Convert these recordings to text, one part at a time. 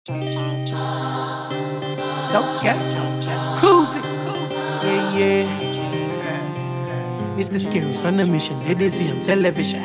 So cruise it, yeah. Mr. Skills on the mission. They did see on television.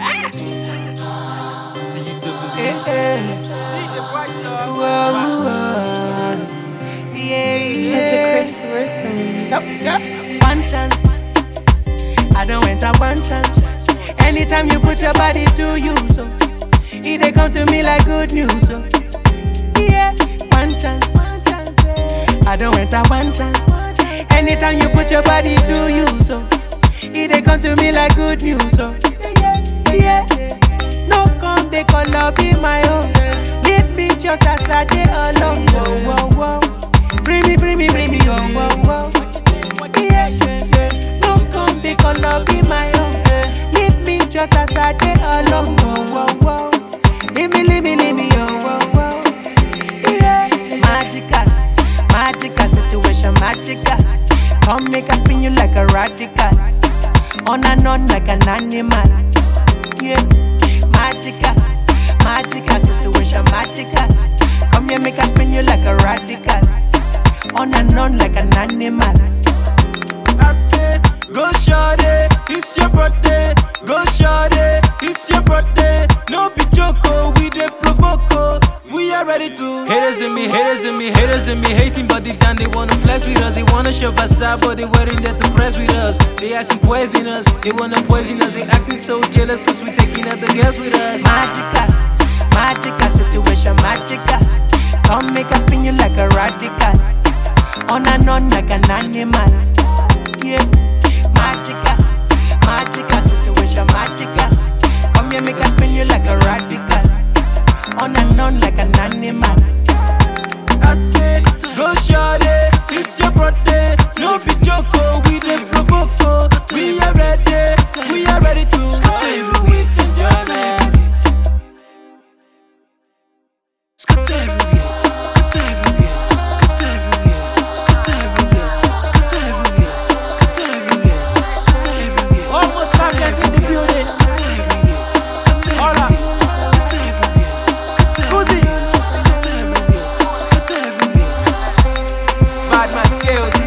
Mr. Chris Worthing. So one chance. I don't enter one chance. Anytime you put your body to use, so it they come to me like good news. So yeah, one chance. I don't enter one chance. Anytime you put your body to use, so it they come to me like good news. So yeah. No come they color be my own. Leave me just as I did alone. Whoa. Free me, whoa. Yeah. No come they color be my own. Leave me just as I did alone. Whoa. Leave me, whoa. Yeah. Magical situation, magical. Come make us spin you like a radical. On and on like an animal. Yeah. Magical situation, magical. Come here, make us spin you like a radical. On and on like an animal. I say, go shawty, it's your birthday. Go shawty, it's your birthday. No be joko, we dey provoke. We are ready to. Haters in me, hating, but deep down they wanna flex with us. They wanna show us out, but they weren't there to press with us. They acting poisonous, they wanna poison us. They acting so jealous, cause we taking other girls with us. Magical situation, magical. Come make us spin you like a radical. On and on like an animal. Yeah, magical situation, magical. Come here, make us spin you like a radical. On and on like an animal. I say, go shawty, it's your birthday. No be joko, we dey provoke. We are ready to. With enjoyment. Almost fabulous in the building. Hola. Kuzi. Bad man skills.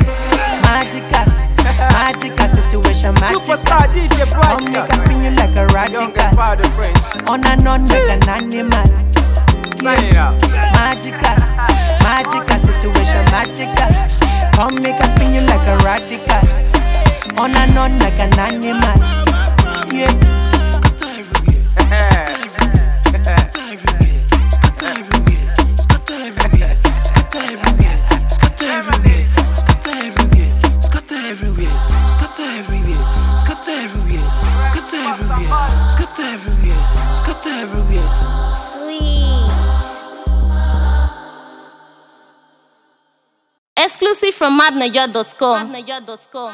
Magical situation, magical. Superstar DJ Come make us Bright. spin you like a Youngest radical. part of French. On and on like an animal. Sign it out. Magical situation, magical. Come make us spin you like a radical. On and on like an animal. Yeah. Sweet. Exclusive from madnaja.com.